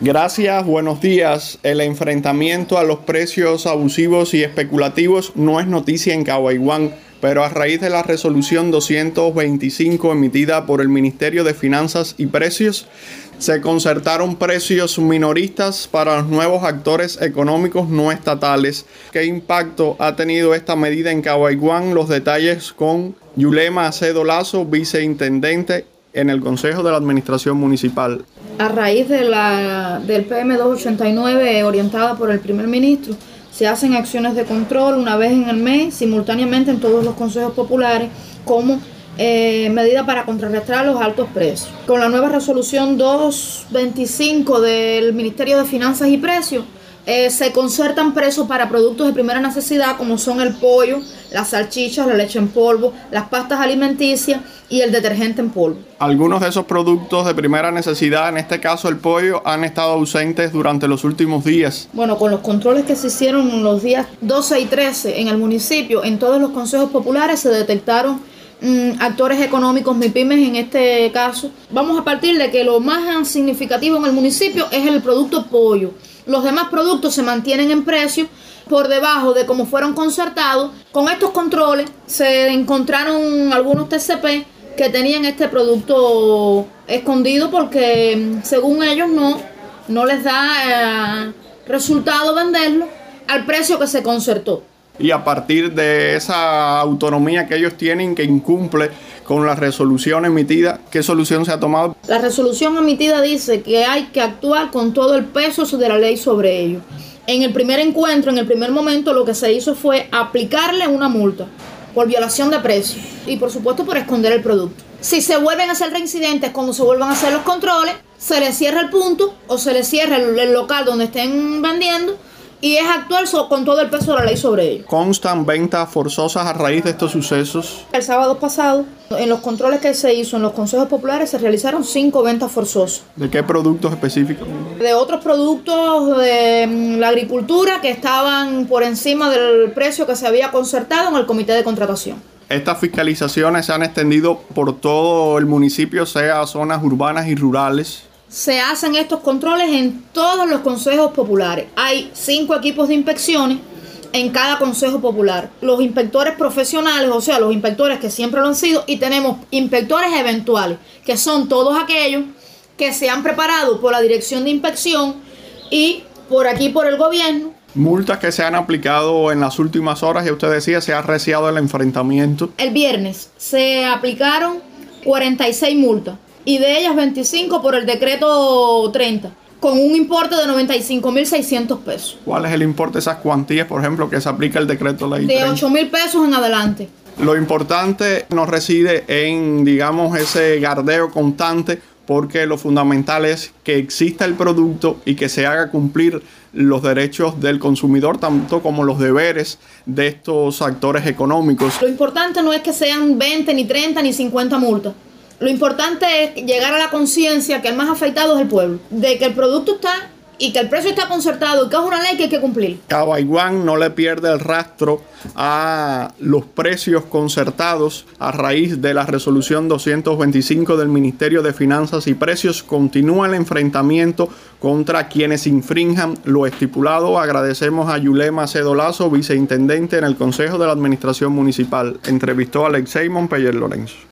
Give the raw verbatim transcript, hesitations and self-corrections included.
Gracias, buenos días. El enfrentamiento a los precios abusivos y especulativos no es noticia en Caguayguán, pero a raíz de la resolución doscientos veinticinco emitida por el Ministerio de Finanzas y Precios, se concertaron precios minoristas para los nuevos actores económicos no estatales. ¿Qué impacto ha tenido esta medida en Caguayguán? Los detalles con Yulema Acedo Lazo, viceintendente en el Consejo de la Administración Municipal. A raíz de la, del P M doscientos ochenta y nueve orientada por el primer ministro, se hacen acciones de control una vez en el mes, simultáneamente en todos los consejos populares, como eh, medida para contrarrestar los altos precios. Con la nueva resolución doscientos veinticinco del Ministerio de Finanzas y Precios, eh, se concertan precios para productos de primera necesidad, como son el pollo, las salchichas, la leche en polvo, las pastas alimenticias y el detergente en polvo. Algunos de esos productos de primera necesidad, en este caso el pollo, han estado ausentes durante los últimos días. Bueno, con los controles que se hicieron los días doce y trece en el municipio, en todos los consejos populares se detectaron mmm, actores económicos, MIPYMES en este caso. Vamos a partir de que lo más significativo en el municipio es el producto pollo. Los demás productos se mantienen en precio por debajo de cómo fueron concertados. Con estos controles se encontraron algunos T C P que tenían este producto escondido porque según ellos no, no les da eh, resultado venderlo al precio que se concertó. Y a partir de esa autonomía que ellos tienen, que incumple con la resolución emitida, ¿qué solución se ha tomado? La resolución emitida dice que hay que actuar con todo el peso de la ley sobre ellos. En el primer encuentro, en el primer momento, lo que se hizo fue aplicarle una multa por violación de precio y por supuesto por esconder el producto. Si se vuelven a hacer reincidentes cuando se vuelvan a hacer los controles, se les cierra el punto o se les cierra el, el local donde estén vendiendo y es actuar con todo el peso de la ley sobre ellos. ¿Constan ventas forzosas a raíz de estos sucesos? El sábado pasado, en los controles que se hizo en los consejos populares, se realizaron cinco ventas forzosas. ¿De qué productos específicos? De otros productos de la agricultura que estaban por encima del precio que se había concertado en el comité de contratación. Estas fiscalizaciones se han extendido por todo el municipio, sea zonas urbanas y rurales. Se hacen estos controles en todos los consejos populares. Hay cinco equipos de inspecciones en cada consejo popular. Los inspectores profesionales, o sea, los inspectores que siempre lo han sido, y tenemos inspectores eventuales, que son todos aquellos que se han preparado por la Dirección de Inspección y por aquí por el gobierno. Multas que se han aplicado en las últimas horas, y usted decía, se ha arreciado el enfrentamiento. El viernes se aplicaron cuarenta y seis multas. Y de ellas veinticinco por el decreto treinta, con un importe de noventa y cinco mil seiscientos pesos. ¿Cuál es el importe de esas cuantías, por ejemplo, que se aplica el decreto ley De ocho mil pesos en adelante. Lo importante no reside en, digamos, ese gardeo constante, porque lo fundamental es que exista el producto y que se haga cumplir los derechos del consumidor, tanto como los deberes de estos actores económicos. Lo importante no es que sean veinte, ni treinta, ni cincuenta multas. Lo importante es llegar a la conciencia que el más afectado es el pueblo, de que el producto está y que el precio está concertado y que es una ley que hay que cumplir. Caguayguán no le pierde el rastro a los precios concertados a raíz de la resolución doscientos veinticinco del Ministerio de Finanzas y Precios. Continúa el enfrentamiento contra quienes infrinjan lo estipulado. Agradecemos a Yulema Acedo Lazo, viceintendente en el Consejo de la Administración Municipal. Entrevistó a Alexei Monpeller Lorenzo.